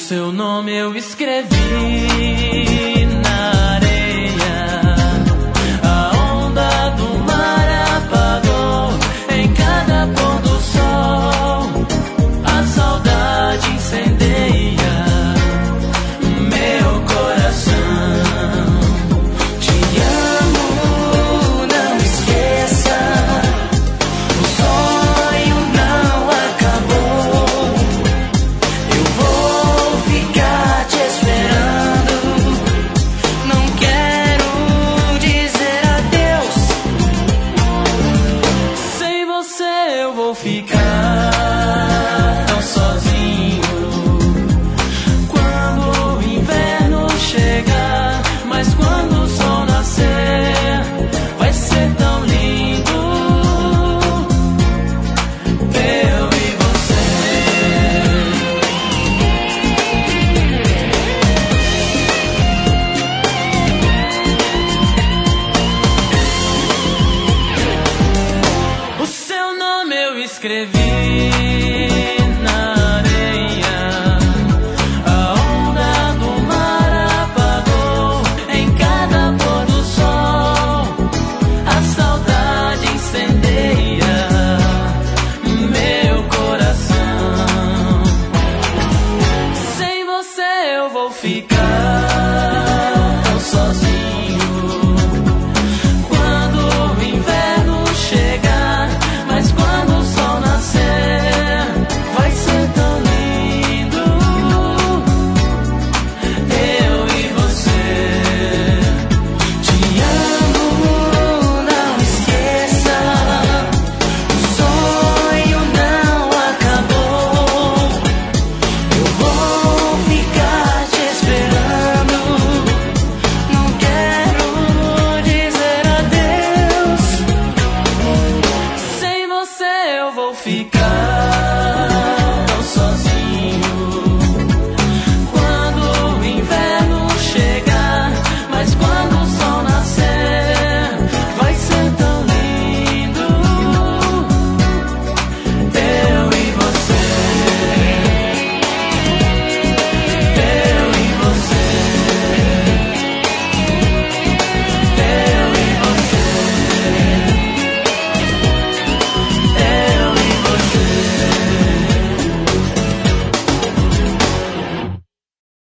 seu nome eu escrevi na areia. A onda do mar apagou em cada pôr do sol. A saudade incendeia meu coração. Te amo, não esqueça. O sonho não acabou. Eu vou ficar te esperando. Não quero dizer adeus. Sem você eu vou ficar tão sozinho. Quando o inverno chegar, mas quando o sol nascer, vai ser tão lindo. Eu e você. O seu nome eu escrevi